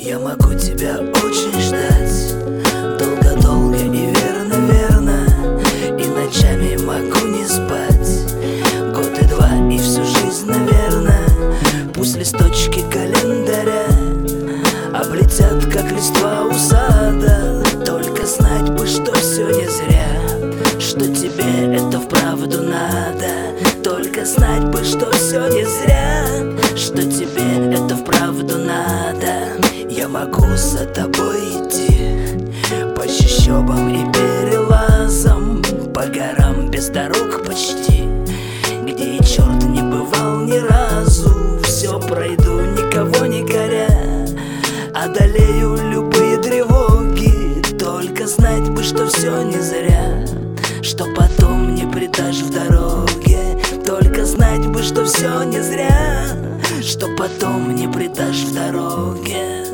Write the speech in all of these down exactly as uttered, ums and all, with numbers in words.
Я могу тебя очень ждать, долго-долго и верно-верно, и ночами могу не спать, год и два и всю жизнь, наверное. Пусть листочки календаря облетят, как листва у сада, только знать бы, что все не зря, что тебе это вправду надо. Только знать бы, что все не зря, что тебе это вправду надо. Я могу за тобой идти по чащобам и перелазам, по горам без дорог почти, где и черт не бывал ни разу. Все пройду, никого не коря, одолею любые тревоги. Только знать бы, что все не зря, что потом не предашь в дороге. Только знать бы, что все не зря, что потом не предашь в дороге.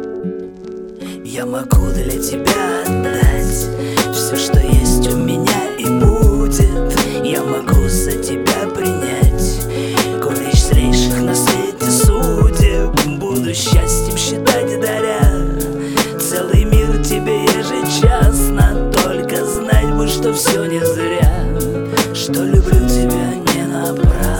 Я могу для тебя отдать все, что есть у меня и будет. Я могу за тебя принять горечь злейших на свете судеб. Буду счастьем считать, даря целый мир тебе ежечасно. Только знать бы, что все не зря, что люблю тебя не напрасно.